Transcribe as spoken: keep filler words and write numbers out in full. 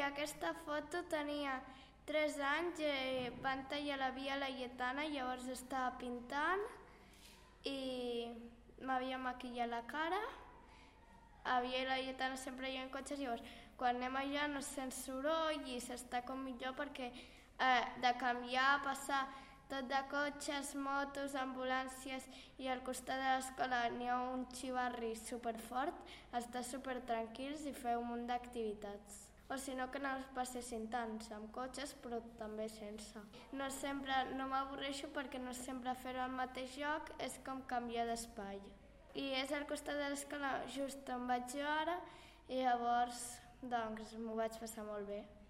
aquesta foto tenia tres anys i van tallar la Via Laietana, llavors estava pintant i m'havia maquillat la cara. A Via Laietana sempre hi ha cotxes, llavors quan anem allà no se sent soroll i s'està com millor perquè eh, de canviar, passar tot de cotxes, motos, ambulàncies i al costat de l'escola n'hi ha un xivarri superfort, estar supertranquils i fer un munt d'activitats. O si no, que no es passessin tants amb cotxes, però també sense. No sempre, no m'avorreixo perquè no sempre fer-ho al mateix lloc, és com canviar d'espai. I és al costat de l'escola just on vaig jo ara i llavors doncs m'ho vaig passar molt bé.